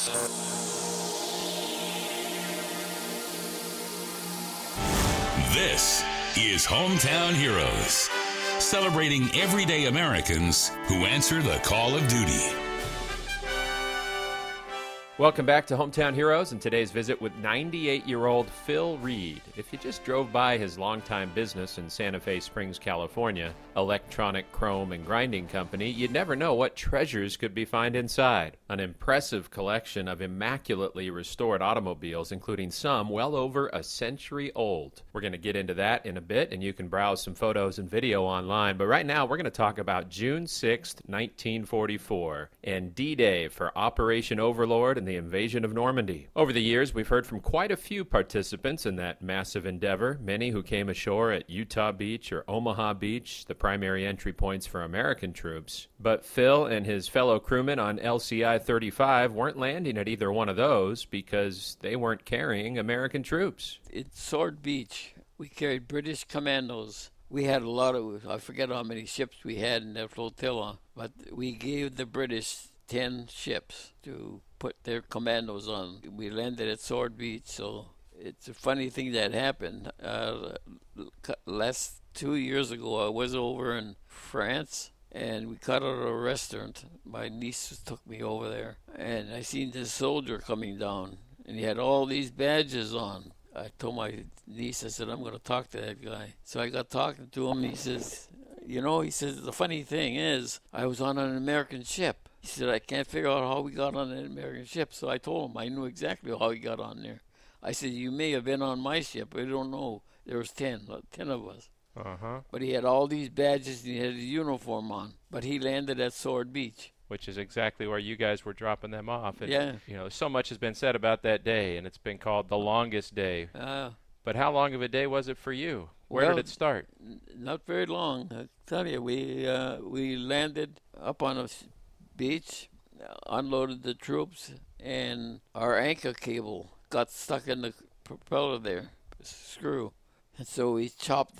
This is Hometown Heroes, celebrating everyday Americans who answer the call of duty. Welcome back to Hometown Heroes and today's visit with 98-year-old Phil Reed. If you just drove by his longtime business in Santa Fe Springs, California, Electronic Chrome and Grinding Company, you'd never know what treasures could be found inside. An impressive collection of immaculately restored automobiles, including some well over a century old. We're going to get into that in a bit, and you can browse some photos and video online. But right now, we're going to talk about June 6th, 1944, and D-Day for Operation Overlord and the invasion of Normandy. Over the years, we've heard from quite a few participants in that massive endeavor, many who came ashore at Utah Beach or Omaha Beach, the primary entry points for American troops. But Phil and his fellow crewmen on LCI-35 weren't landing at either one of those because they weren't carrying American troops. At Sword Beach, we carried British commandos. We had a lot of, I forget how many ships we had in that flotilla, but we gave the British 10 ships to put their commandos on. We landed at Sword Beach, so it's a funny thing that happened. Last 2 years ago, I was over in France, and we cut out a restaurant. My niece took me over there, and I seen this soldier coming down, and he had all these badges on. I told my niece, I said, I'm going to talk to that guy. So I got talking to him, and he says, the funny thing is, I was on an American ship. He said, I can't figure out how we got on an American ship. So I told him I knew exactly how he got on there. I said, you may have been on my ship. I don't know. There was 10 of us. Uh-huh. But he had all these badges and he had his uniform on. But he landed at Sword Beach. Which is exactly where you guys were dropping them off. And, yeah. You know, so much has been said about that day, and it's been called the longest day. But how long of a day was it for you? Where did it start? Not very long. I tell you, we landed up on a beach, unloaded the troops, and our anchor cable got stuck in the propeller there, screw. And so we chopped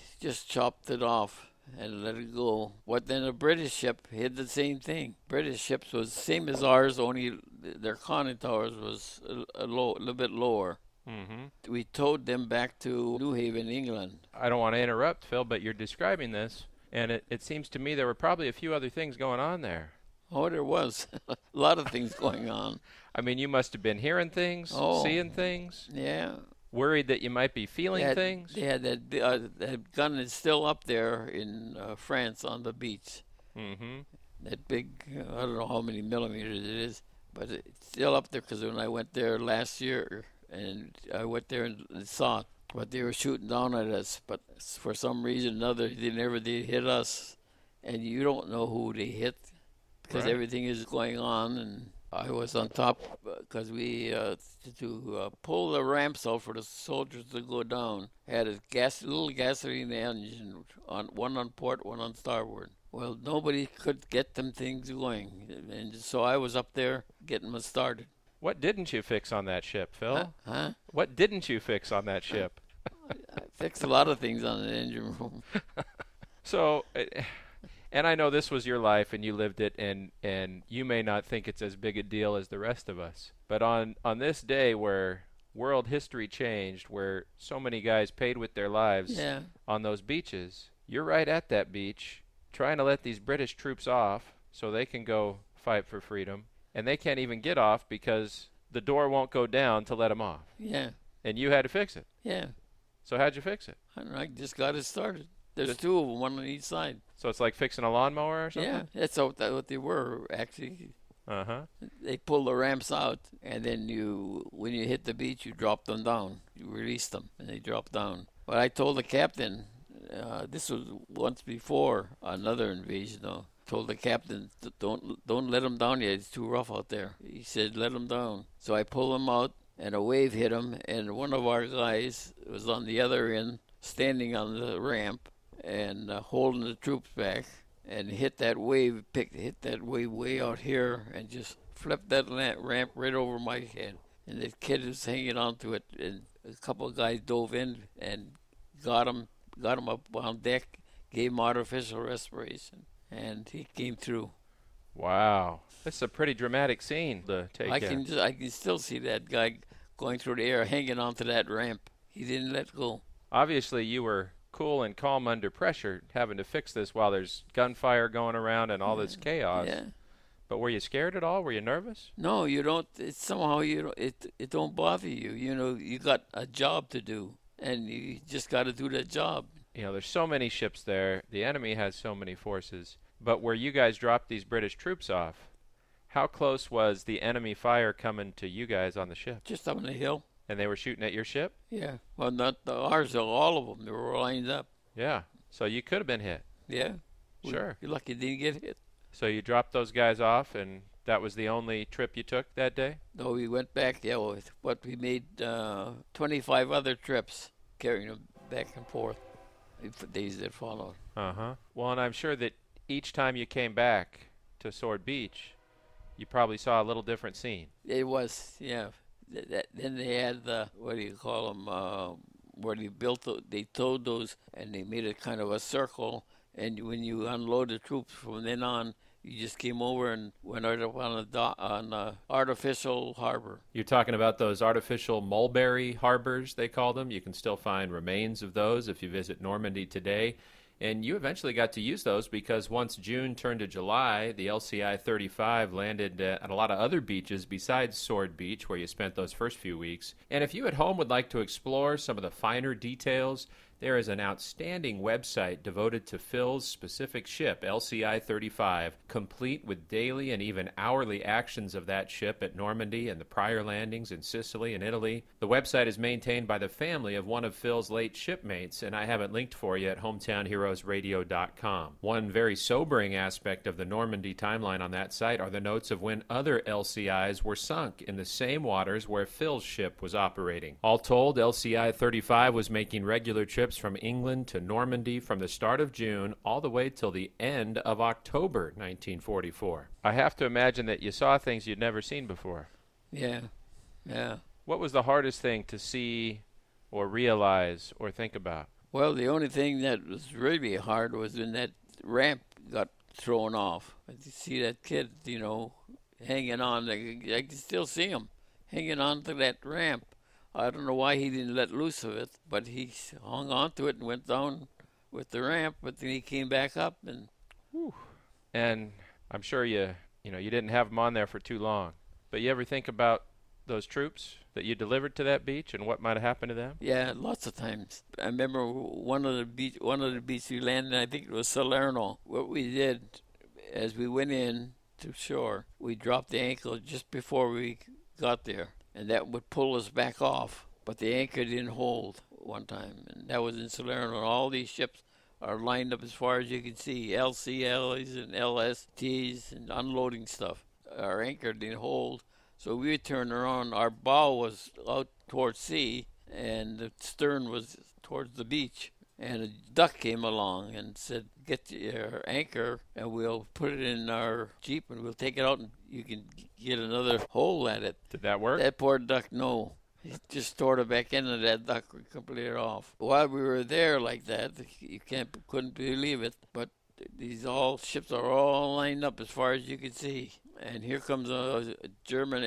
it off and let it go. But then a British ship did the same thing. British ships was the same as ours, only their conning towers was a little bit lower. Mm-hmm. We towed them back to New Haven, England. I don't want to interrupt, Phil, but you're describing this, and it seems to me there were probably a few other things going on there. Oh, there was a lot of things going on. I mean, you must have been hearing things, seeing things. Yeah. Worried that you might be feeling things. They had that gun is still up there in France on the beach. Mm-hmm. That big, I don't know how many millimeters it is, but it's still up there because when I went there last year, and I went there and saw it, but they were shooting down at us. But for some reason or another, they never did hit us, and you don't know who they hit. Because everything is going on, and I was on top because we to pull the ramps out for the soldiers to go down. Had a little gasoline engine, one on port, one on starboard. Well, nobody could get them things going, and so I was up there getting them started. What didn't you fix on that ship, Phil? Huh? What didn't you fix on that ship? I fixed a lot of things on the engine room. So. And I know this was your life and you lived it, and you may not think it's as big a deal as the rest of us. But on this day where world history changed, where so many guys paid with their lives on those beaches, you're right at that beach trying to let these British troops off so they can go fight for freedom. And they can't even get off because the door won't go down to let them off. Yeah. And you had to fix it. Yeah. So how'd you fix it? I just got it started. There's two of them, one on each side. So it's like fixing a lawnmower or something? Yeah, that's what they were, actually. Uh-huh. They pull the ramps out, and then when you hit the beach, you drop them down. You release them, and they drop down. But I told the captain, this was once before another invasion, though. Told the captain, don't let them down yet. It's too rough out there. He said, let them down. So I pulled them out, and a wave hit him, and one of our guys was on the other end, standing on the ramp, and holding the troops back, and hit that wave way out here, and just flipped that ramp right over my head. And the kid was hanging onto it, and a couple of guys dove in and got him up on deck, gave him artificial respiration, and he came through. Wow. That's a pretty dramatic scene to take in. I can still see that guy going through the air, hanging onto that ramp. He didn't let go. Obviously, you were cool and calm under pressure, having to fix this while there's gunfire going around and all this chaos. Yeah. But were you scared at all? Were you nervous? No, you don't. It's somehow it don't bother you. You know, you got a job to do, and you just got to do that job. You know, there's so many ships there. The enemy has so many forces. But where you guys dropped these British troops off, how close was the enemy fire coming to you guys on the ship? Just up on the hill. And they were shooting at your ship? Yeah. Well, not ours, all of them. They were lined up. Yeah. So you could have been hit. Yeah. Sure. You're lucky you didn't get hit. So you dropped those guys off, and that was the only trip you took that day? No, we went back. Yeah, but we made 25 other trips, carrying them back and forth for days that followed. Uh-huh. Well, and I'm sure that each time you came back to Sword Beach, you probably saw a little different scene. It was, yeah. Then they had what do you call them? Where they towed those, and they made it kind of a circle. And when you unload the troops from then on, you just came over and went out up on a artificial harbor. You're talking about those artificial mulberry harbors, they call them. You can still find remains of those if you visit Normandy today. And you eventually got to use those because once June turned to July, the LCI-35 landed at a lot of other beaches besides Sword Beach, where you spent those first few weeks. And if you at home would like to explore some of the finer details, there is an outstanding website devoted to Phil's specific ship, LCI-35, complete with daily and even hourly actions of that ship at Normandy and the prior landings in Sicily and Italy. The website is maintained by the family of one of Phil's late shipmates, and I have it linked for you at hometownheroesradio.com. One very sobering aspect of the Normandy timeline on that site are the notes of when other LCIs were sunk in the same waters where Phil's ship was operating. All told, LCI-35 was making regular trips from England to Normandy from the start of June all the way till the end of October 1944. I have to imagine that you saw things you'd never seen before. Yeah, yeah. What was the hardest thing to see or realize or think about? Well, the only thing that was really hard was when that ramp got thrown off. You see that kid, hanging on. I can still see him hanging on to that ramp. I don't know why he didn't let loose of it, but he hung on to it and went down with the ramp, but then he came back up and... Whew. And I'm sure you didn't have them on there for too long. But you ever think about those troops that you delivered to that beach and what might have happened to them? Yeah, lots of times. I remember one of the beaches we landed, I think it was Salerno. What we did as we went in to shore, we dropped the anchor just before we got there. And that would pull us back off. But the anchor didn't hold one time. And that was in Salerno. And all these ships are lined up as far as you can see. LCLs and LSTs and unloading stuff. Our anchor didn't hold. So we turned around. Our bow was out towards sea. And the stern was towards the beach. And a duck came along and said, "Get your anchor and we'll put it in our Jeep and we'll take it out and you can get another hole at it." Did that work? That poor duck, no. He just stored it back in and that duck completely off. While we were there like that, you couldn't believe it, but these ships are all lined up as far as you can see. And here comes a German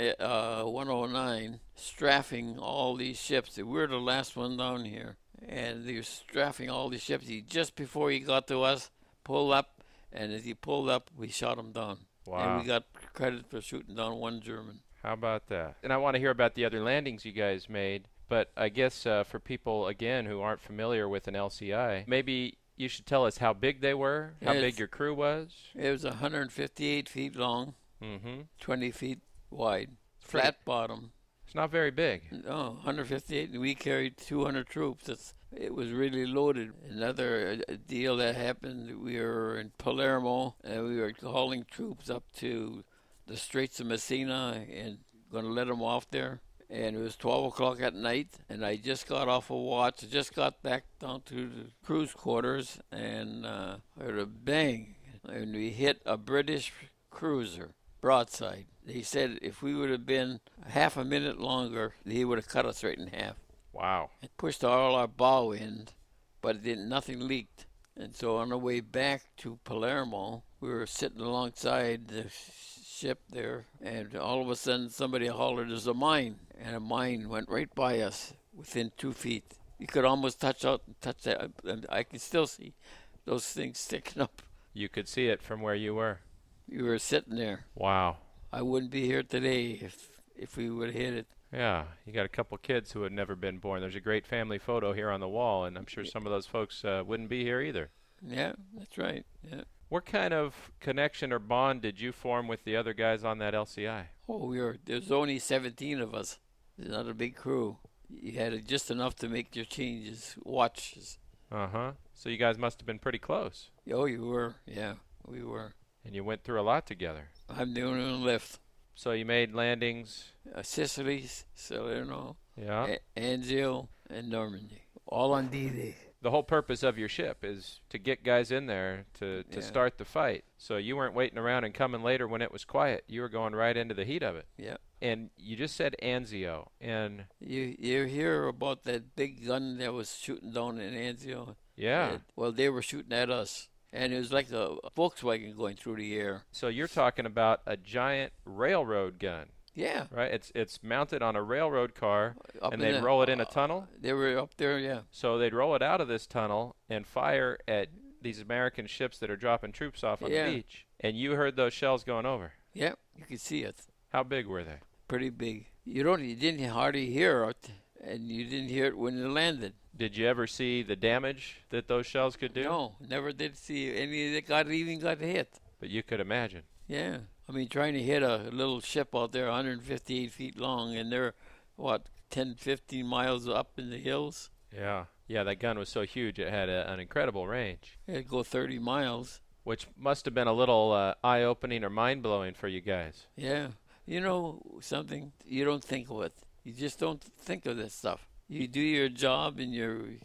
109 strafing all these ships. We're the last one down here. And they were strafing all these ships. Just before he got to us, pulled up, and as he pulled up, we shot him down. Wow. And we got credit for shooting down one German. How about that? And I want to hear about the other landings you guys made, but I guess for people, again, who aren't familiar with an LCI, maybe you should tell us how big they were, how big your crew was. It was 158 feet long, 20 feet wide, flat bottom. It's not very big. No, 158, and we carried 200 troops. It was really loaded. Another deal that happened, we were in Palermo, and we were hauling troops up to the Straits of Messina and going to let them off there. And it was 12 o'clock at night, and I just got off a watch. I just got back down to the crew's quarters, and I heard a bang, and we hit a British cruiser, broadside. They said if we would have been half a minute longer, he would have cut us right in half. Wow. It pushed all our bow in, but nothing leaked. And so on the way back to Palermo, we were sitting alongside the ship there, and all of a sudden somebody hollered, "There's a mine!" And a mine went right by us within 2 feet. You could almost touch that, and I can still see those things sticking up. You could see it from where you were. You were sitting there. Wow. I wouldn't be here today if we would have hit it. Yeah, you got a couple kids who had never been born. There's a great family photo here on the wall, and I'm sure some of those folks wouldn't be here either. Yeah, that's right. Yeah. What kind of connection or bond did you form with the other guys on that LCI? Oh, there's only 17 of us. It's not a big crew. You had just enough to make your changes, watches. Uh-huh. So you guys must have been pretty close. Oh, you were. Yeah, we were. And you went through a lot together. I'm the only one left. So you made landings. Sicily, Salerno, Yeah. Anzio, and Normandy. All on D-Day. The whole purpose of your ship is to get guys in there to start the fight. So you weren't waiting around and coming later when it was quiet. You were going right into the heat of it. Yeah. And you just said Anzio. And you hear about that big gun that was shooting down in Anzio? yeah. Well, they were shooting at us. And it was like a Volkswagen going through the air. So you're talking about a giant railroad gun. Yeah. Right? It's mounted on a railroad car, Up and in they'd the- roll it in a tunnel. They were up there, yeah. So they'd roll it out of this tunnel and fire at these American ships that are dropping troops off on Yeah. the beach. And you heard those shells going over. Yeah, you could see it. How big were they? Pretty big. You didn't hardly hear it, and you didn't hear it when it landed. Did you ever see the damage that those shells could do? No, never did see any that even got hit. But you could imagine. Yeah. I mean, trying to hit a little ship out there 158 feet long, and they're, 10, 15 miles up in the hills? Yeah. Yeah, that gun was so huge it had an incredible range. It'd go 30 miles. Which must have been a little eye-opening or mind-blowing for you guys. Yeah. You know something? You don't think of it. You just don't think of this stuff. You do your job and You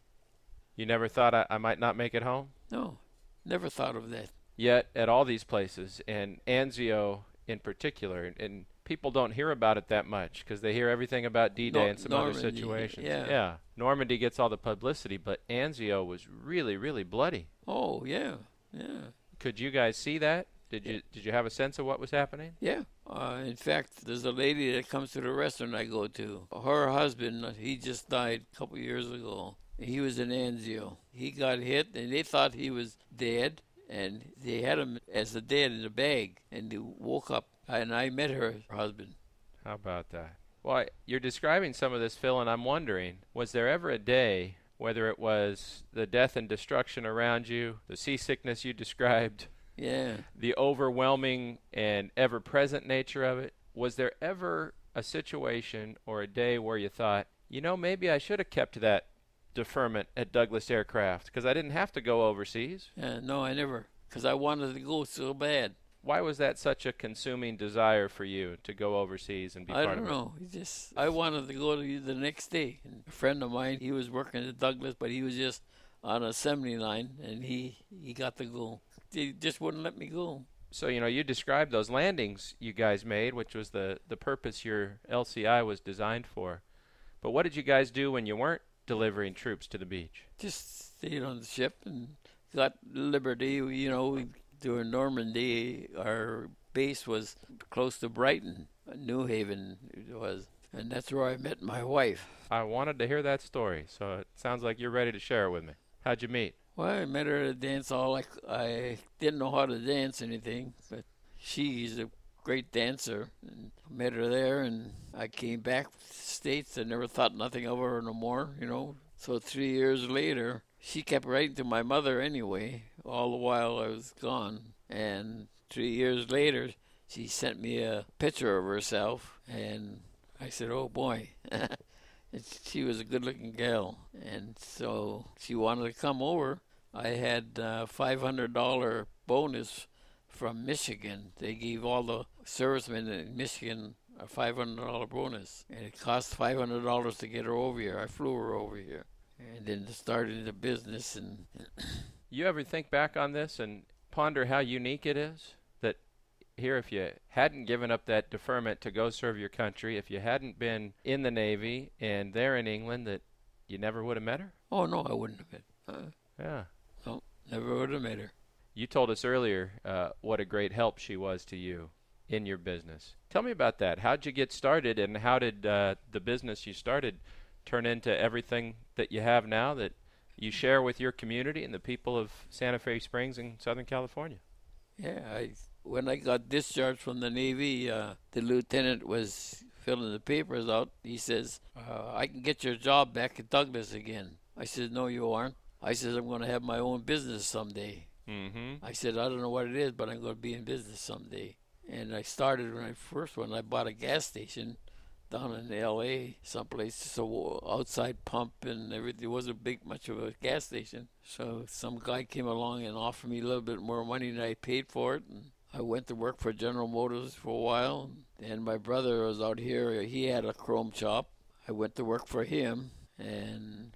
never thought I might not make it home? No, never thought of that. Yet at all these places, and Anzio in particular, and people don't hear about it that much because they hear everything about D-Day and some Normandy, other situations. yeah. Normandy gets all the publicity, but Anzio was really, really bloody. Oh, yeah, yeah. Could you guys see that? Did you have a sense of what was happening? Yeah. In fact, there's a lady that comes to the restaurant I go to. Her husband, he just died a couple years ago. He was in Anzio. He got hit, and they thought he was dead, and they had him as a dead in a bag, and he woke up, and I met her husband. How about that? Well, you're describing some of this, Phil, and I'm wondering, was there ever a day, whether it was the death and destruction around you, the seasickness you described, Yeah. the overwhelming and ever-present nature of it, was there ever a situation or a day where you thought, maybe I should have kept that deferment at Douglas Aircraft because I didn't have to go overseas? No, I never, because I wanted to go so bad. Why was that such a consuming desire for you to go overseas and be I part don't of it? know. I wanted to go to the next day. And a friend of mine, he was working at Douglas, but he was just on an assembly line, and he got to go. They just wouldn't let me go. So, you described those landings you guys made, which was the purpose your LCI was designed for. But what did you guys do when you weren't delivering troops to the beach? Just stayed on the ship and got liberty. During Normandy, our base was close to Brighton, New Haven it was. And that's where I met my wife. I wanted to hear that story, so it sounds like you're ready to share it with me. How'd you meet? Well, I met her at a dance hall. I didn't know how to dance anything, but she's a great dancer. And I met her there, and I came back to the States. I never thought nothing of her no more, So 3 years later, she kept writing to my mother anyway, all the while I was gone. And 3 years later, she sent me a picture of herself, and I said, oh boy. She was a good-looking gal, and so she wanted to come over. I had a $500 bonus from Michigan. They gave all the servicemen in Michigan a $500 bonus, and it cost $500 to get her over here. I flew her over here, and then started the business. And You ever think back on this and ponder how unique it is? That here, if you hadn't given up that deferment to go serve your country, if you hadn't been in the Navy and there in England, that you never would have met her? oh, no, I wouldn't have been. Yeah. No. Never would have met her. You told us earlier what a great help she was to you in your business. Tell me about that. How'd you get started, and how did the business you started turn into everything that you have now that you share with your community and the people of Santa Fe Springs in Southern California? Yeah, when I got discharged from the Navy, the lieutenant was filling the papers out. He says, I can get your job back at Douglas again. I said, no, you aren't. I said, I'm going to have my own business someday. Mm-hmm. I said, I don't know what it is, but I'm going to be in business someday. And I started when I bought a gas station down in L.A. someplace, so outside pump and everything. It wasn't much of a gas station. So some guy came along and offered me a little bit more money than I paid for it. And I went to work for General Motors for a while. And my brother was out here. He had a chrome shop. I went to work for him. And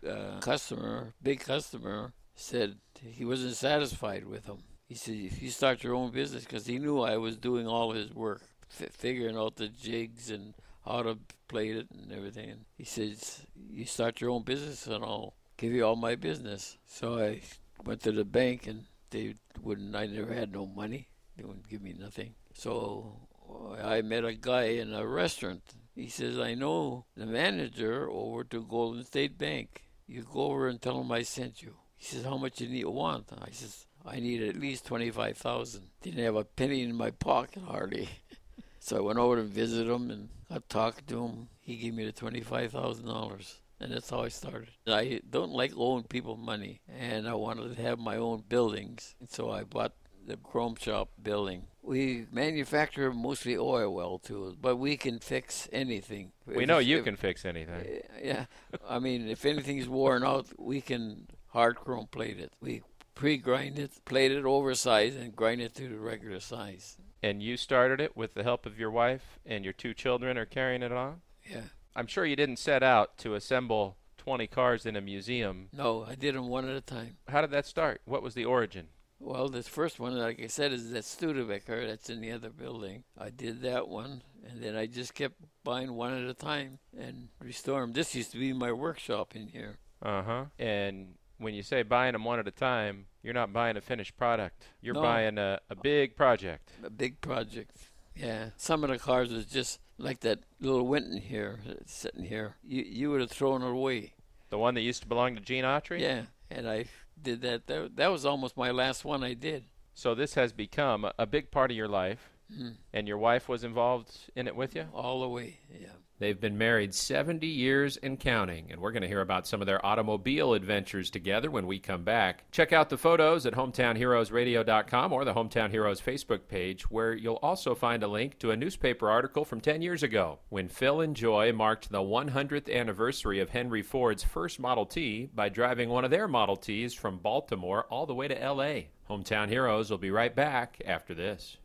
big customer, said he wasn't satisfied with him. He said, if you start your own business, because he knew I was doing all his work, figuring out the jigs and how to play it and everything. And he says, you start your own business and I'll give you all my business. So I went to the bank and I never had no money. They wouldn't give me nothing. So I met a guy in a restaurant. He says, I know the manager over to Golden State Bank. You go over and tell him I sent you. He says, how much you want? I says, I need at least $25,000. Didn't have a penny in my pocket hardly. So I went over to visit him and I talked to him. He gave me the $25,000. And that's how I started. I don't like owing people money. And I wanted to have my own buildings. And so I bought the chrome shop building. We manufacture mostly oil well too, but we can fix anything. We know you can fix anything. Yeah. I mean, if anything's worn out, we can hard chrome plate it. We pre-grind it, plate it oversized, and grind it to the regular size. And you started it with the help of your wife, and your 2 children are carrying it on? Yeah. I'm sure you didn't set out to assemble 20 cars in a museum. No, I did them one at a time. How did that start? What was the origin? Well, this first one, like I said, is that Studebaker that's in the other building. I did that one, and then I just kept buying one at a time and restore them. This used to be my workshop in here. Uh-huh. And when you say buying them one at a time, you're not buying a finished product. You're No. buying a big project. A big project. Yeah. Some of the cars was just like that little Winton here, that's sitting here. You would have thrown it away. The one that used to belong to Gene Autry? Yeah. And I did that. That was almost my last one I did. So this has become a big part of your life, and your wife was involved in it with you? All the way, yeah. They've been married 70 years and counting, and we're going to hear about some of their automobile adventures together when we come back. Check out the photos at hometownheroesradio.com or the Hometown Heroes Facebook page, where you'll also find a link to a newspaper article from 10 years ago when Phil and Joy marked the 100th anniversary of Henry Ford's first Model T by driving one of their Model Ts from Baltimore all the way to L.A. Hometown Heroes will be right back after this.